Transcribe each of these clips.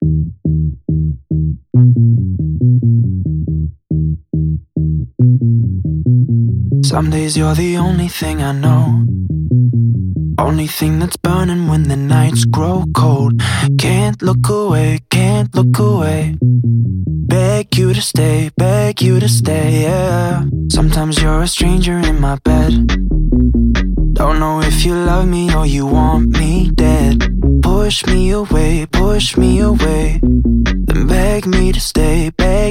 Some days you're the only thing I know, only thing that's burning when the nights grow cold. Can't look away, can't look away. Beg you to stay, beg you to stay, yeah. Sometimes you're a stranger in my bed. Don't know if you love me or you want me dead. Push me away, then beg me to stay,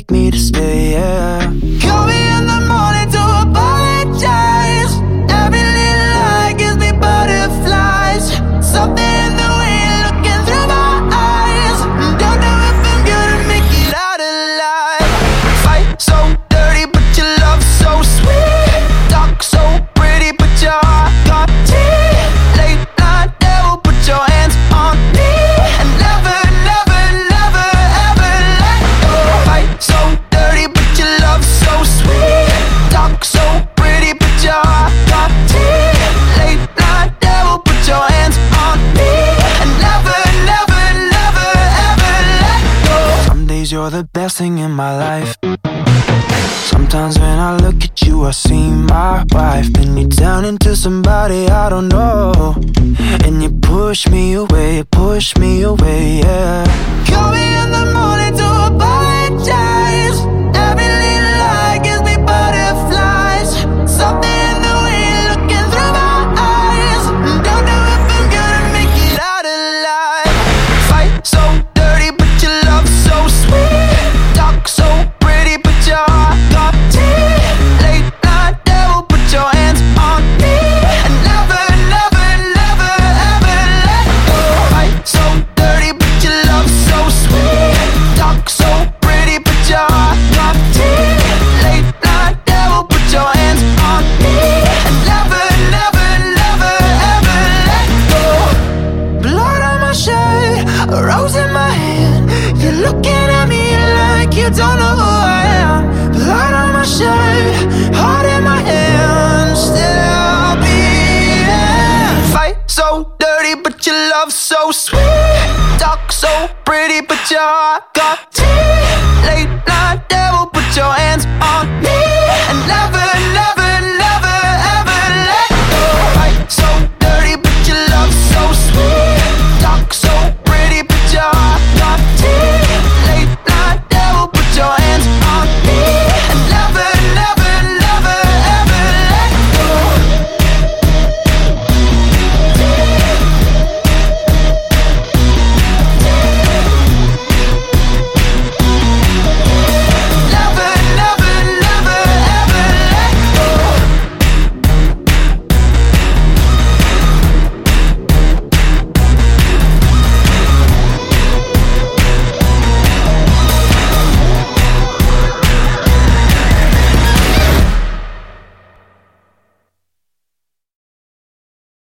yeah. Call me in the morning to apologize. Every little lie gives me butterflies. Something in the way you're looking through my eyes. Don't know if I'm gonna make it out alive. Fight so dirty, but your love so sweet. Talk so pretty, but your heart got teeth. Late night devil, put your hands on me and never, never, never, ever let go. Fight so dirty, but your love so sweet. Talk so pretty, but your heart got teeth. Late night devil, put your hands on me and never, never, never, ever let go. Some days you're the best thing in my life. Sometimes when I look at you, I see my wife. Then you turn into somebody I don't know, and you push me away, yeah. Call me in the morning to apologize. Every little lie gives me butterflies. Something in the way you're looking through my eyes. Don't know if I'm gonna make it out alive. Fight so dirty, but your love so sweet. Talk so pretty, but your heart got teeth. Late night devil, put your hands on me and never, never, never, ever let go. Fight so dirty, but your love so sweet. Talk so pretty, but your heart got teeth. Late night devil, put your hands on me and never, never, never, ever let go. Blood on my shirt, a rose in my hand. You're looking at me like you don't know who I am. Blood on my shirt, heart in my hand. Still beating. Fight so dirty, but your love so sweet. Talk so pretty, but your heart got teeth. Late night devil, put your hands on